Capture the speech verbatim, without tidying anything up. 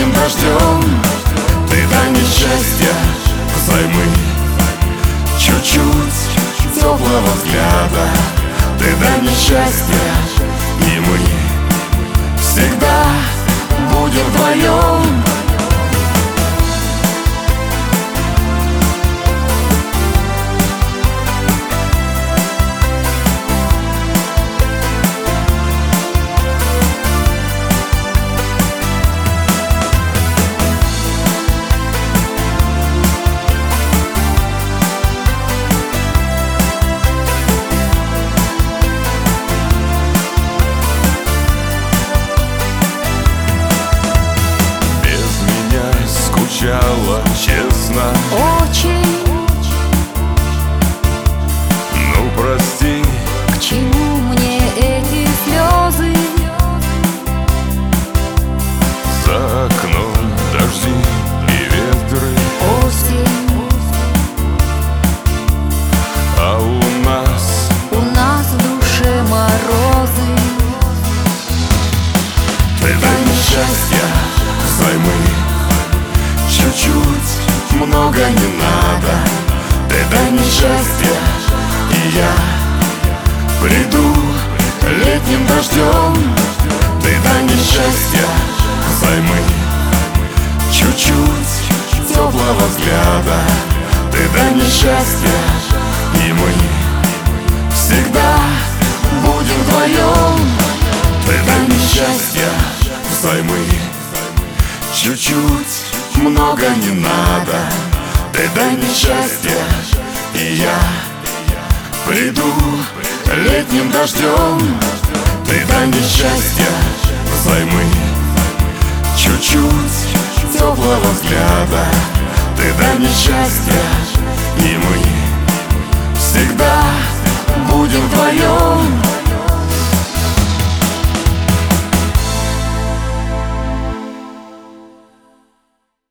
летним дождем. Ты дай мне счастья взаймы, чуть-чуть теплого взгляда. Ты дай мне счастья, и мы всегда будем вдвоем. Честно, очень. ну прости, К чему мне эти слезы? за окном дожди и ветры, Осень. а у нас У нас в душе морозы. Ты дай мне счастья взаймы, чуть-чуть, много не надо. Ты дай мне счастье, и я приду летним дождем. Ты дай мне счастье взаймы, чуть-чуть теплого взгляда. Ты дай мне счастье, и мы всегда будем вдвоем. Ты дай мне счастье взаймы, чуть-чуть, много не надо. Ты дай мне счастье, и я приду летним дождем. Ты дай мне счастье взаймы, чуть-чуть теплого взгляда. Ты дай мне счастье,